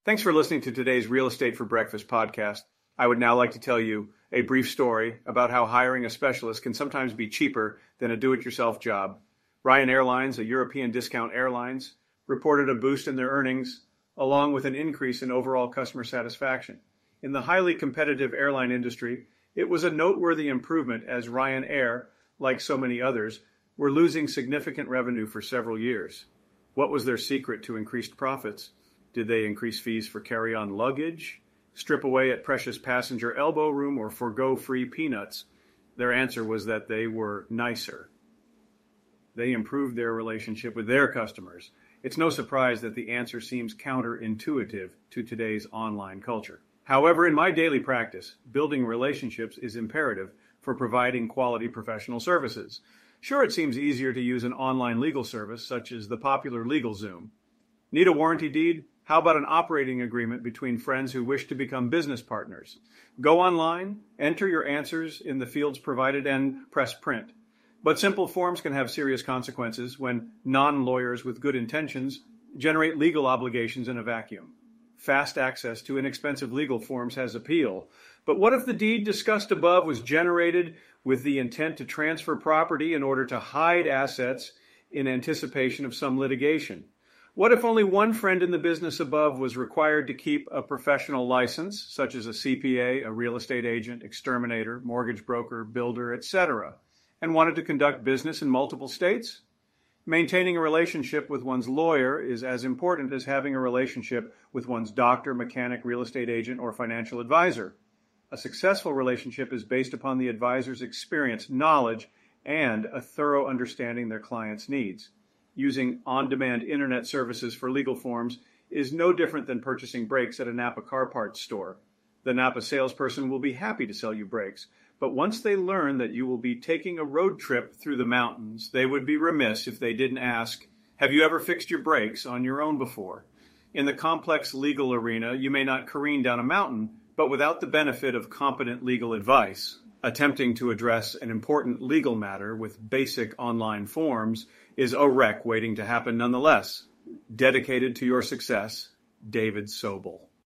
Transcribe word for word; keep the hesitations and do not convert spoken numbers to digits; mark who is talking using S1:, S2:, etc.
S1: Thanks for listening to today's Real Estate for Breakfast podcast. I would now like to tell you a brief story about how hiring a specialist can sometimes be cheaper than a do-it-yourself job. Ryan Airlines, a European discount airlines, reported a boost in their earnings, along with an increase in overall customer satisfaction. In the highly competitive airline industry, it was a noteworthy improvement as Ryanair, like so many others, were losing significant revenue for several years. What was their secret to increased profits? Did they increase fees for carry-on luggage, strip away at precious passenger elbow room, or forgo free peanuts? Their answer was that they were nicer. They improved their relationship with their customers. It's no surprise that the answer seems counterintuitive to today's online culture. However, in my daily practice, building relationships is imperative for providing quality professional services. Sure, it seems easier to use an online legal service such as the popular LegalZoom. Need a warranty deed? How about an operating agreement between friends who wish to become business partners? Go online, enter your answers in the fields provided, and press print. But simple forms can have serious consequences when non-lawyers with good intentions generate legal obligations in a vacuum. Fast access to inexpensive legal forms has appeal. But what if the deed discussed above was generated with the intent to transfer property in order to hide assets in anticipation of some litigation? What if only one friend in the business above was required to keep a professional license, such as a C P A, a real estate agent, exterminator, mortgage broker, builder, et cetera, and wanted to conduct business in multiple states? Maintaining a relationship with one's lawyer is as important as having a relationship with one's doctor, mechanic, real estate agent, or financial advisor. A successful relationship is based upon the advisor's experience, knowledge, and a thorough understanding of their client's needs. Using on-demand internet services for legal forms is no different than purchasing brakes at a Napa car parts store. The Napa salesperson will be happy to sell you brakes, but once they learn that you will be taking a road trip through the mountains, they would be remiss if they didn't ask, have you ever fixed your brakes on your own before? In the complex legal arena, you may not careen down a mountain, but without the benefit of competent legal advice. Attempting to address an important legal matter with basic online forms is a wreck waiting to happen nonetheless. Dedicated to your success, David Sobel.